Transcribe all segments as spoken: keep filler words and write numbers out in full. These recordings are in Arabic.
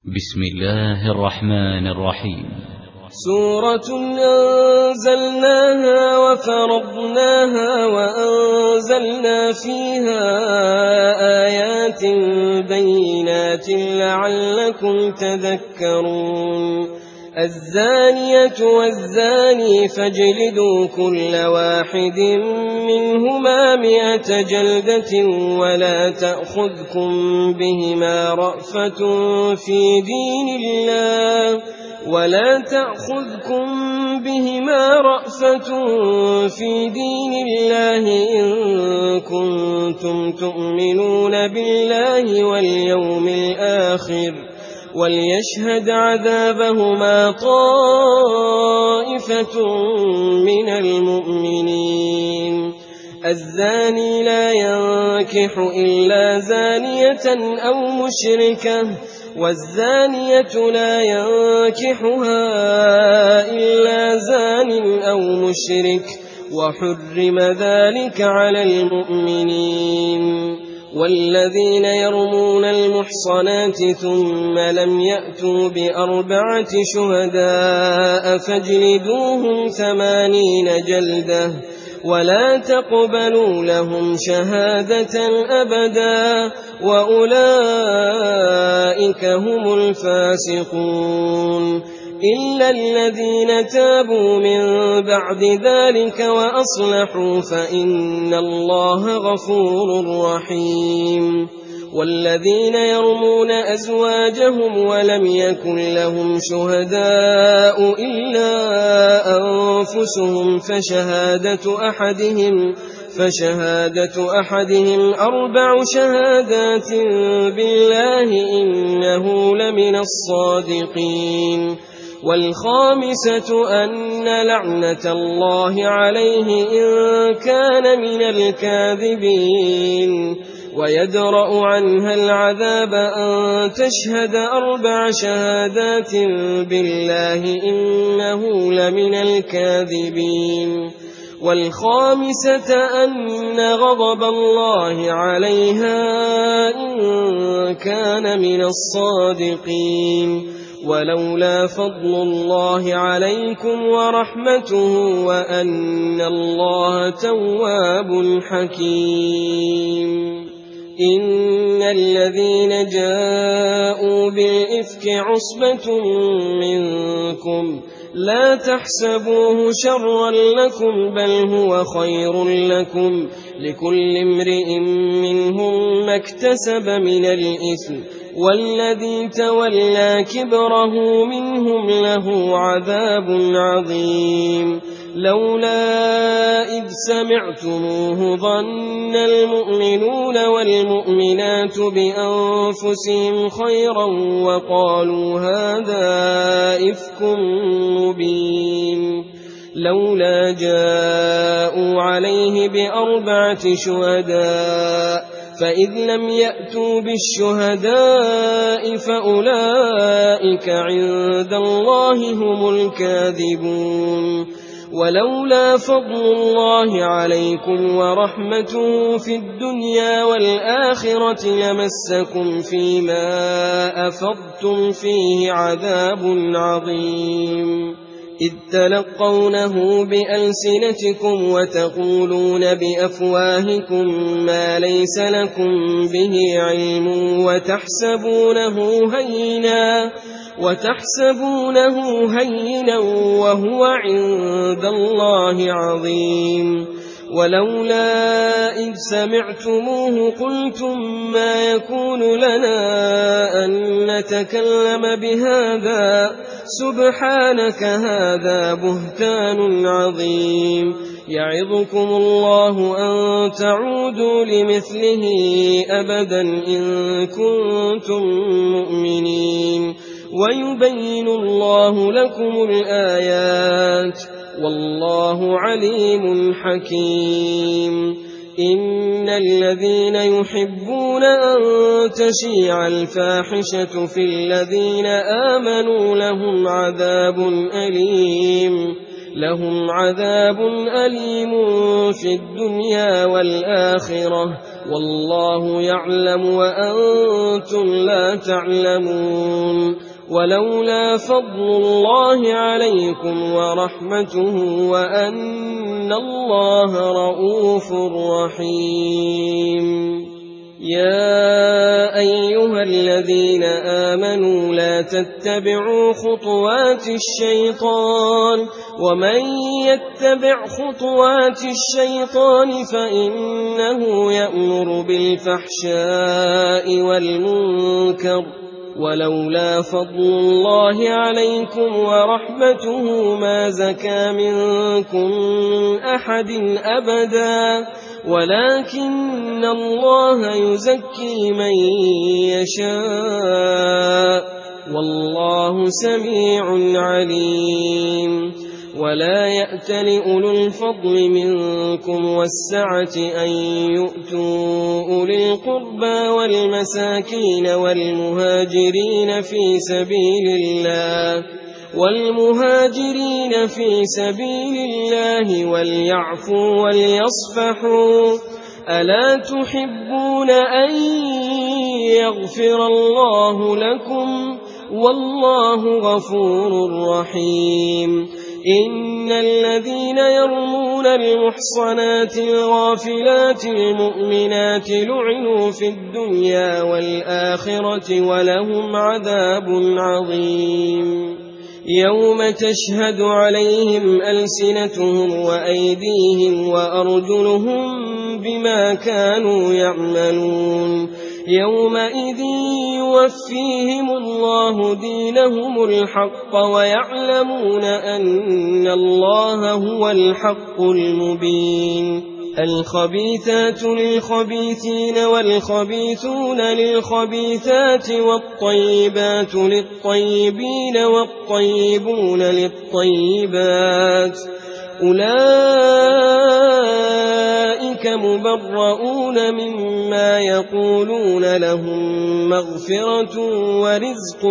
بسم الله الرحمن الرحيم. سورة أنزلناها وفرضناها وأنزلنا فيها آيات بينات لعلكم تذكرون. الزانية والزاني فاجلدوا كل واحد منهما مئة جلدة ولا تأخذكم بهما رأفة في دين الله ولا تأخذكم بهما رأفة في دين الله إن كنتم تؤمنون بالله واليوم الآخر وليشهد عذابهما طائفة من المؤمنين. الزاني لا ينكح إلا زانية أو مشركة والزانية لا ينكحها إلا زان أو مشرك وحرم ذلك على المؤمنين. والذين يرمون المحصنات ثم لم يأتوا بأربعة شهداء فاجلدوهم ثمانين جلدة ولا تقبلوا لهم شهادة أبدا وأولئك هم الفاسقون إلا الذين تابوا من بعد ذلك وأصلحوا فإن الله غفور رحيم. والذين يرمون أزواجهم ولم يكن لهم شهداء إلا أنفسهم فشهادة أحدهم فشهادة أحدهم أربع شهادات بالله إنه لمن الصادقين. والخامسة أن لعنة الله عليه إن كان من الكاذبين. ويدرأ عنها العذاب أن تشهد أربع شهادات بالله إنه لمن الكاذبين. والخامسة أن غضب الله عليها إن كان من الصادقين. ولولا فضل الله عليكم ورحمته وأن الله تواب حكيم. إن الذين جاءوا بالإفك عصبة منكم لا تحسبوه شرا لكم بل هو خير لكم لكل امرئ منهم ما اكتسب من الإثم والذي تولى كبره منهم له عذاب عظيم. لولا إذ سمعتموه ظن المؤمنون والمؤمنات بأنفسهم خيرا وقالوا هذا إفك مبين. لولا جاءوا عليه بأربعة شهداء فإذ لم يأتوا بالشهداء فأولئك عند الله هم الكاذبون. ولولا فضل الله عليكم ورحمته في الدنيا والآخرة لمسكم فيما أفضتم فيه عذاب عظيم. إذ تلقونه بألسنتكم وتقولون بأفواهكم ما ليس لكم به علم وتحسبونه هينا وتحسبونه هينا وهو عند الله عظيم. ولولا إذ سمعتموه قلتم ما يكون لنا أن نتكلم بهذا سبحانك هذا بهتان عظيم. يعظكم الله أن تعودوا لمثله أبدا إن كنتم مؤمنين ويبين الله لكم الآيات والله عليم حكيم. إن الذين يحبون أن تشيع الفاحشة في الذين آمنوا لهم عذاب أليم لهم عذاب أليم في الدنيا والآخرة والله يعلم وأنتم لا تعلمون ولولا فضل الله عليكم ورحمته وأن الله رءوف رحيم يا أيها الذين آمنوا لا تتبعوا خطوات الشيطان ومن يتبع خطوات الشيطان فإنه يأمر بالفحشاء والمنكر ولولا فضل الله عليكم ورحمته ما زكى منكم أحد أبدا ولكن الله يزكي من يشاء والله سميع عليم ولا يأتل أولو الفضل منكم والسعة أن يؤتوا أولي القربى والمساكين والمهاجرين في سبيل الله والمهاجرين في سبيل الله وليعفوا وليصفحوا ألا تحبون أن يغفر الله لكم والله غفور رحيم إن الذين يرمون المحصنات الغافلات المؤمنات لعنوا في الدنيا والآخرة ولهم عذاب عظيم يوم تشهد عليهم ألسنتهم وأيديهم وأرجلهم بما كانوا يعملون يومئذ يوفيهم الله دينهم الحق ويعلمون أن الله هو الحق المبين الخبيثات للخبيثين والخبيثون للخبيثات والطيبات للطيبين والطيبون للطيبات أولئك مبرؤون مما يقولون لهم مغفرة ورزق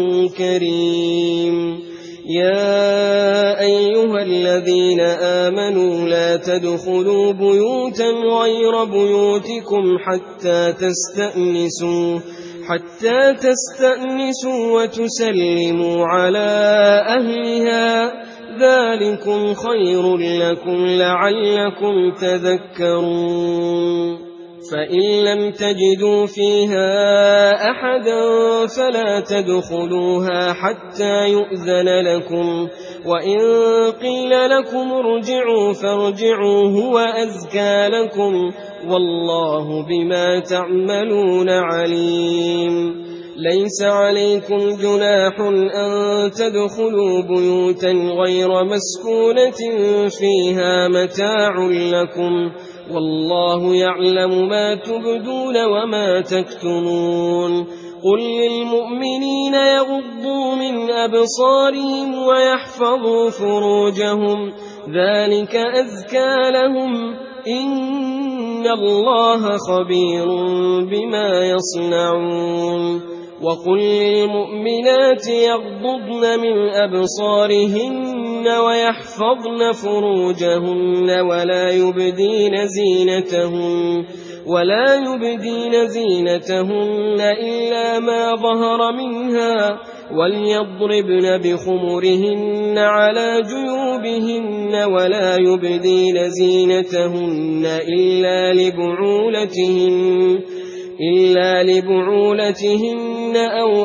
كريم يا أيها الذين آمنوا لا تدخلوا بيوتا غير بيوتكم حتى تستأنسوا حتى تستأنسوا وتسلموا على أهلها ذلكم خير لكم لعلكم تذكرون فإن لم تجدوا فيها أحدا فلا تدخلوها حتى يؤذن لكم وإن قيل لكم ارجعوا فارجعوا هو أزكى لكم والله بما تعملون عليم ليس عليكم جناح أن تدخلوا بيوتا غير مسكونة فيها متاع لكم والله يعلم ما تبدون وما تكتمون قل للمؤمنين يغضوا من أبصارهم ويحفظوا فروجهم ذلك أزكى لهم إن الله خبير بما يصنعون وقل للمؤمنات يغضضن من أبصارهن ويحفظن فروجهن ولا يبدين زينتهن ولا يبدين زينتهن إلا ما ظهر منها وليضربن بخمرهن على جيوبهن ولا يبدين زينتهن إلا لبعولتهن إلا لبعولتهن أو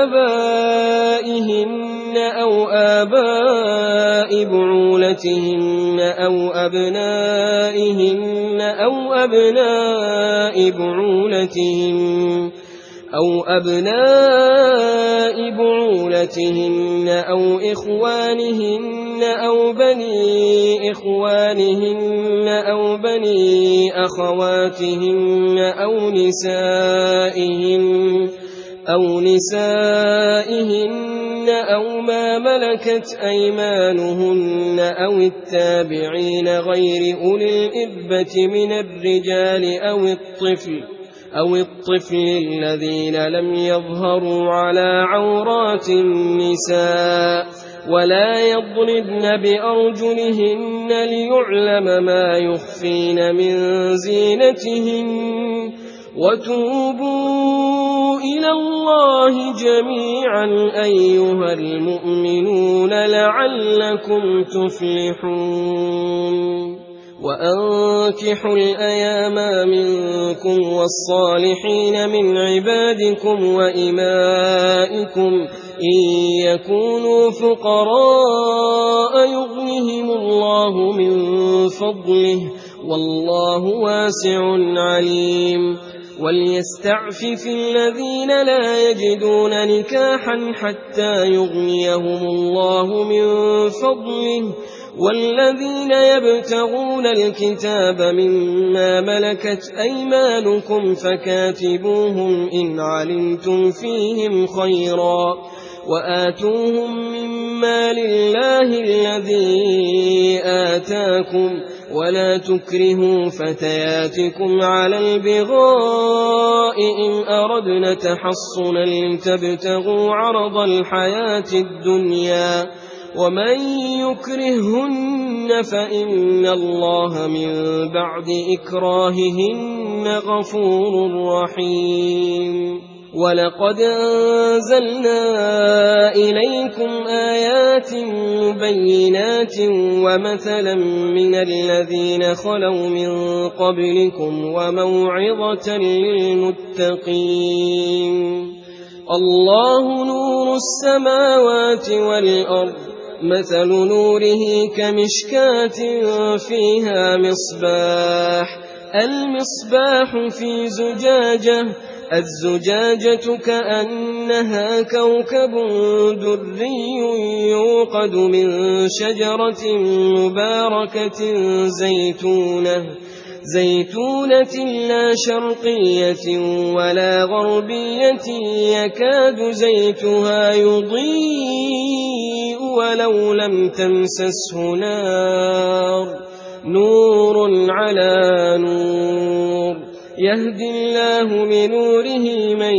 آبائهن أو آباء بعولتهن أو أبنائهن أو أبناء بعولتهن أو أبناء بعولتهن أو إخوانهن أو بني إخوانهن أو بني أخواتهن أو نسائهن أو نسائهن أو ما ملكت أيمانهن أو التابعين غير أولي الإربة من الرجال أو الطفل أو الطفل الذين لم يظهروا على عورات النساء ولا يضربن بأرجلهن ليعلم ما يخفين من زينتهن وتوبوا إلى الله جميعا أيها المؤمنون لعلكم تفلحون وأنكحوا الأيام منكم والصالحين من عبادكم وإمائكم إن يكونوا فقراء يغنهم الله من فضله والله واسع عليم وليستعفف الذين لا يجدون نكاحا حتى يغنيهم الله من فضله والذين يبتغون الكتاب مما ملكت أيمانكم فكاتبوهم إن علمتم فيهم خيرا وآتوهم مما لله الذي آتاكم ولا تكرهوا فتياتكم على البغاء إن أردنا تحصنا لتبتغوا عرض الحياة الدنيا ومن يكرهن فإن الله من بعد إكراههن غفور رحيم ولقد أنزلنا إليكم آيات مبينات ومثلا من الذين خلوا من قبلكم وموعظة للمتقين الله نور السماوات والأرض مثل نوره كمشكاة فيها مصباح المصباح في زجاجة الزجاجة كأنها كوكب دري يوقد من شجرة مباركة زيتونة زيتونة لا شرقية ولا غربية يكاد زيتها يضيء ولو لم تمسسه نار نور على نور يهدي الله بنوره من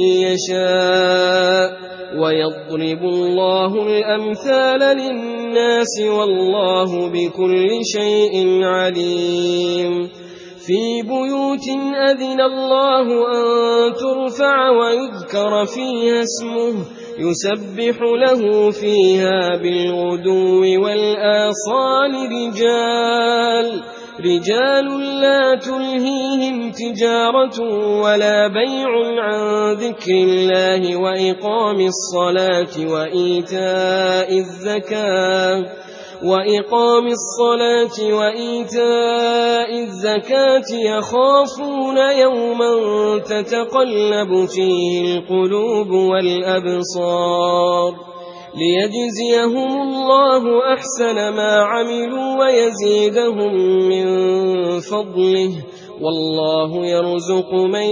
يشاء ويضرب الله الأمثال للناس والله بكل شيء عليم في بيوت أذن الله أن ترفع ويذكر فيها اسمه يسبح له فيها بالغدو والآصال رجال رجال لا تلهيهم تجارة ولا بيع عن ذكر الله وإقام الصلاة وإيتاء الزكاة وإقام الصلاة وإيتاء الزكاة يخافون يوما تتقلب فيه القلوب والأبصار ليجزيهم الله أحسن ما عملوا ويزيدهم من فضله والله يرزق من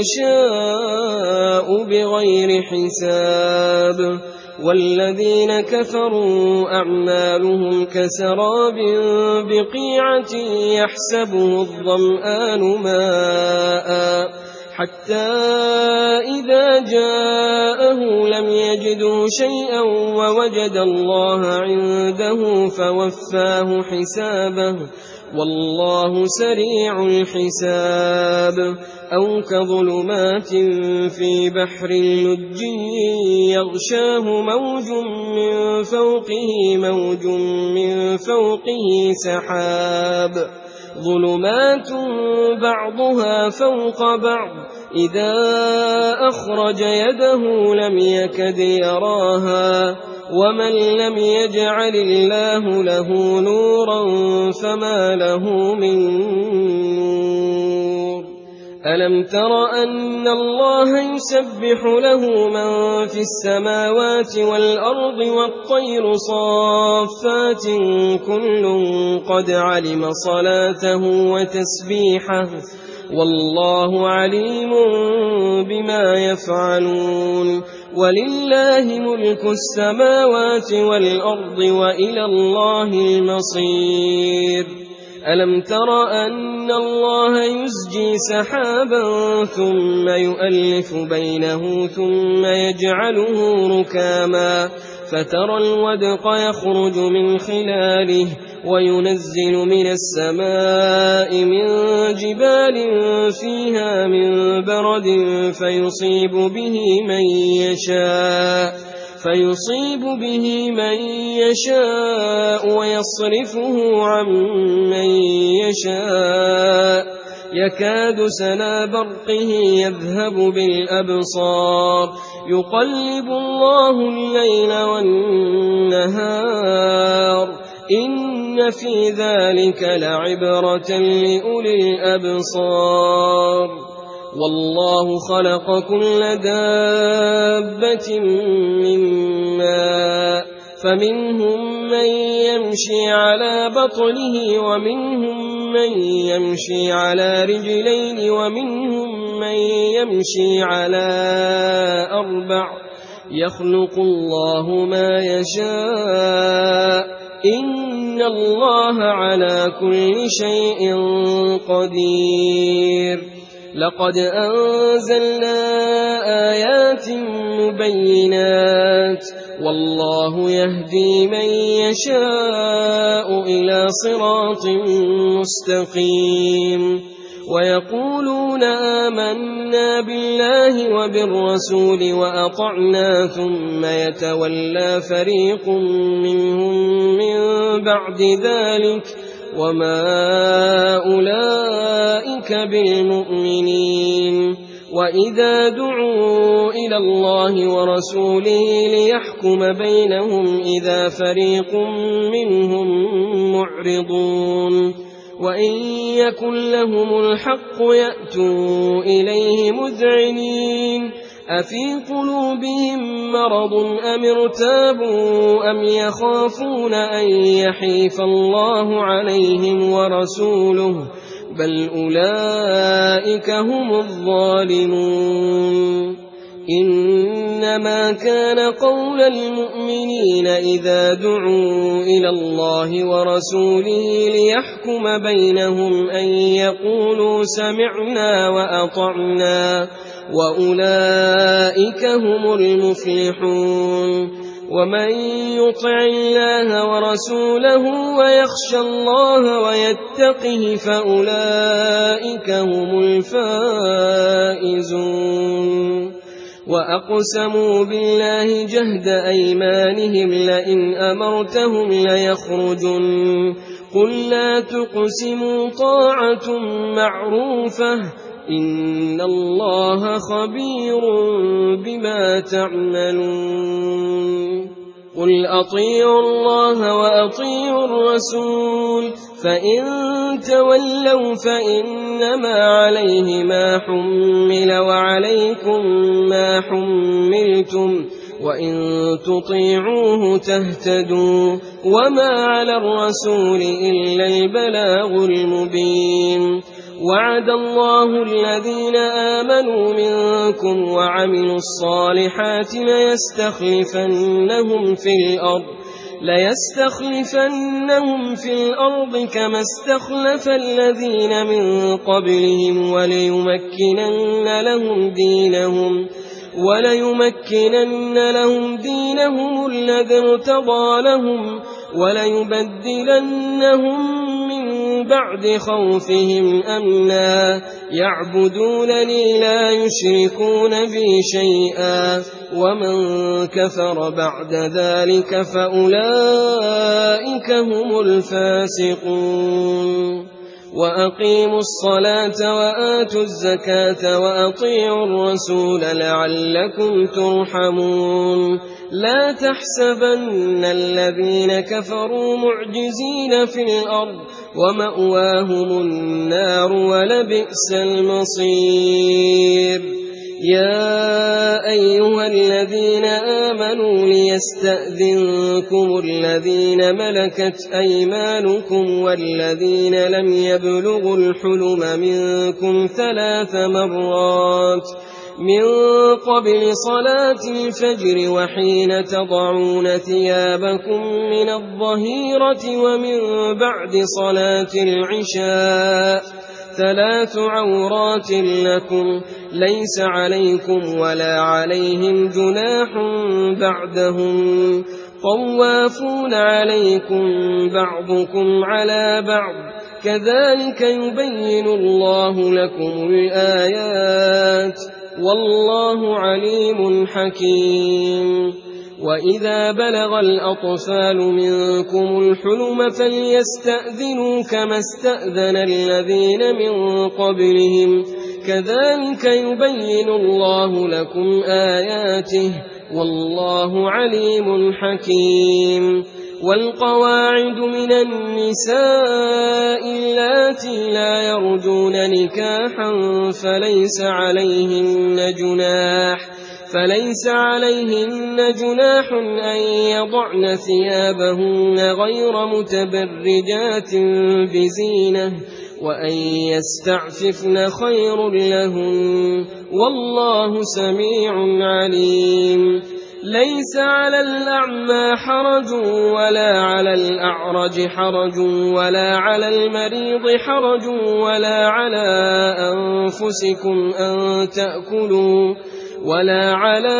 يشاء بغير حساب والذين كفروا أعمالهم كسراب بقيعة يحسبه الظمآن ماء حتى إذا جاءه لم يجدوا شيئا ووجد الله عنده فوفاه حسابه والله سريع الحساب أو كظلمات في بحر لج يغشاه موج من فوقه موج من فوقه سحاب ظلمات بعضها فوق بعض إذا أخرج يده لم يكد يراها ومن لم يجعل الله له نورا فما له من نور ألم تر أن الله يسبح له من في السماوات والأرض والطير صافات كل قد علم صلاته وتسبيحه والله عليم بما يفعلون ولله ملك السماوات والأرض وإلى الله المصير ألم تر أن الله يزجي سحابا ثم يؤلف بينه ثم يجعله ركاما فترى الودق يخرج من خلاله وينزل من السماء من جبال فيها من برد فيصيب به من يشاء فيصيب به من يشاء ويصرفه عن من يشاء يكاد سنا برقه يذهب بالأبصار يقلب الله الليل والنهار إن في ذلك لعبرة لأولي الأبصار والله خلق كل دابة من ماء فمنهم من يمشي على بطنه ومنهم من يمشي على رجلين ومنهم من يمشي على أربع يخلق الله ما يشاء إن الله على كل شيء قدير لقد أنزلنا آيات مبينات والله يهدي من يشاء إلى صراط مستقيم ويقولون آمنا بالله وبالرسول وأطعنا ثم يتولى فريق منهم من بعد ذلك وما أولئك بالمؤمنين وإذا دعوا إلى الله ورسوله ليحكم بينهم إذا فريق منهم معرضون وإن يكن لهم الحق يأتوا إليه مذعنين أفي قلوبهم مرض أم ارتابوا أم يخافون أن يحيف الله عليهم ورسوله بل أولئك هم الظالمون إنما كان قول المؤمنين إذا دعوا إلى الله ورسوله ليحكم بينهم أن يقولوا سمعنا وأطعنا وأولئك هم المفلحون ومن يطع الله ورسوله ويخشى الله ويتقه فأولئك هم الفائزون وأقسموا بالله جهد أيمانهم لئن أمرتهم ليخرجن قل لا تقسموا طاعة معروفة إن الله خبير بما تعملون قل أطيعوا الله وأطيعوا الرسول فإن تولوا فإنما عليه ما حمل وعليكم ما حملتم وإن تطيعوه تهتدوا وما على الرسول إلا البلاغ المبين وعد الله الذين آمنوا منكم وعملوا الصالحات ليستخلفنهم في الأرض ليستخلفنهم في الأرض كما استخلف الذين من قبلهم وليمكنن لهم دينهم وليمكنن لهم دينهم الذي ارتضى لهم وليبدلنهم من بعد خوفهم أمنا يعبدونني لا يشركون بي شيئا ومن كفر بعد ذلك فأولئك هم الفاسقون وأقيموا الصلاة وآتوا الزكاة وأطيعوا الرسول لعلكم ترحمون لا تحسبن الذين كفروا معجزين في الأرض ومأواهم النار ولبئس المصير يا أيها الذين آمنوا ليستأذنكم الذين ملكت أيمانكم والذين لم يبلغوا الحلم منكم ثلاث مرات من قبل صلاة الفجر وحين تضعون ثيابكم من الظهيرة ومن بعد صلاة العشاء ثلاث عورات لكم ليس عليكم ولا عليهم جناح بعدهم طوافون عليكم بعضكم على بعض كذلك يبين الله لكم الآيات والله عليم حكيم وإذا بلغ الأطفال منكم الحلم فليستأذنوا كما استأذن الذين من قبلهم كذلك يبين الله لكم آياته والله عليم حكيم والقواعد من النساء اللاتي لا يرجون نكاحا فليس عليهن جناح فليس عليهن جناح أن يضعن ثيابهن غير متبرجات بزينة وأن يستعففن خير لهن والله سميع عليم ليس على الأعمى حرج ولا على الأعرج حرج ولا على المريض حرج ولا على أنفسكم أن تأكلوا ولا على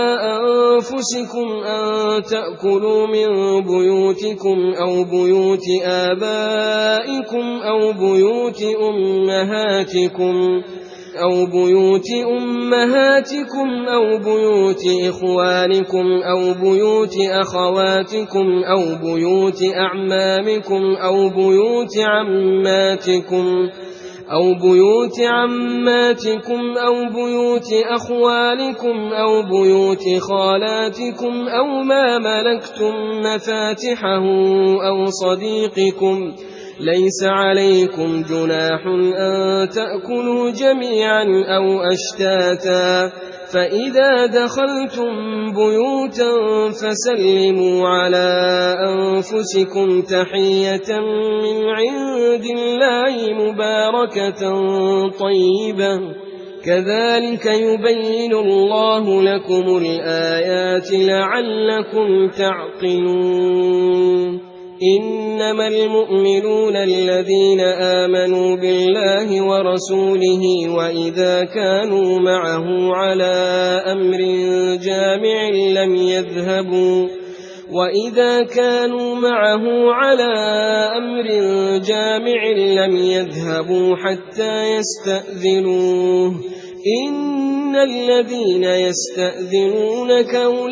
أنفسكم أن تأكلوا من بيوتكم أو بيوت آبائكم أو بيوت أمهاتكم أو بيوت أمهاتكم أو بيوت إخوانكم أو بيوت أخواتكم أو بيوت أعمامكم أو بيوت عماتكم أو بيوت عماتكم أو بيوت أخوالكم أو بيوت خالاتكم أو ما ملكتم مفاتحه أو صديقكم ليس عليكم جناح أن تأكلوا جميعا أو أشتاتا فإذا دخلتم بيوتا فسلموا على أنفسكم تحية من عند الله مباركة طيبة كذلك يبين الله لكم الآيات لعلكم تعقلون إنما المؤمنون الذين آمنوا بالله ورسوله وإذا كانوا معه على أمر جامع لم يذهبوا وإذا كانوا معه على أمر جامع لم يذهبوا حتى يستأذنوه إن الذين يستأذنونك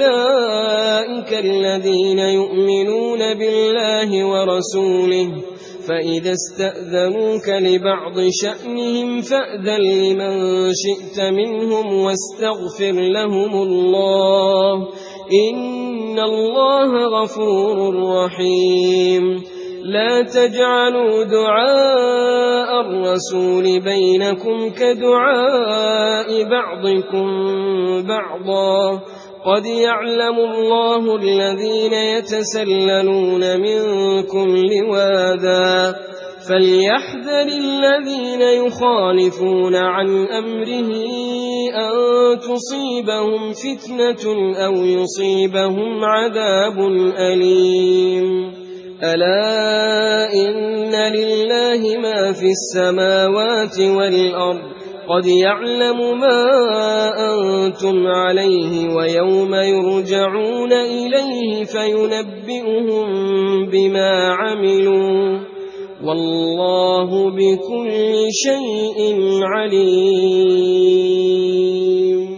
أولئك الذين يؤمنون بالله ورسوله فإذا استأذنوك لبعض شأنهم فأذن لمن شئت منهم واستغفر لهم الله إن الله غفور رحيم لا تجعلوا دعاء الرسول بينكم كدعاء بعضكم بعضا قد يعلم الله الذين يتسللون منكم لواذا فليحذر الذين يخالفون عن أمره أن تصيبهم فتنة أو يصيبهم عذاب أليم ألا إن لله ما في السماوات والأرض قد يعلم ما أنتم عليه ويوم يرجعون إليه فينبئهم بما عملوا والله بكل شيء عليم.